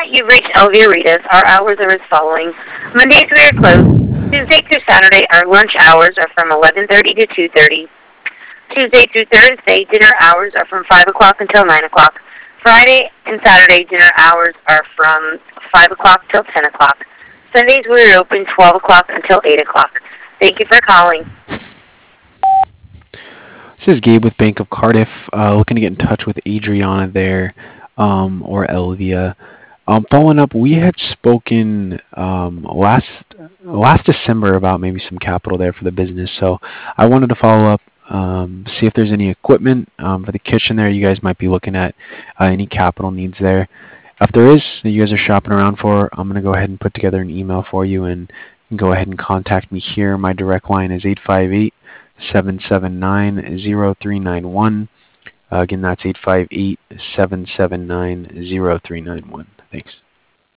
You've reached Elvia Ritas. Our hours are as following. Mondays we are closed. Tuesday through Saturday, our lunch hours are from 11:30 to 2:30. Tuesday through Thursday, dinner hours are from 5 o'clock until 9 o'clock. Friday and Saturday, dinner hours are from 5 o'clock till 10 o'clock. Sundays we are open 12 o'clock until 8 o'clock. Thank you for calling. This is Gabe with Bank of Cardiff, looking to get in touch with Adriana there, or Elvia. Following up, we had spoken last December about maybe some capital there for the business, so I wanted to follow up, see if there's any equipment for the kitchen there you guys might be looking at, any capital needs there. If there is, that you guys are shopping around for, I'm going to go ahead and put together an email for you, and you can go ahead and contact me here. My direct line is 858-779-0391. Again, that's 858-779-0391. Thanks.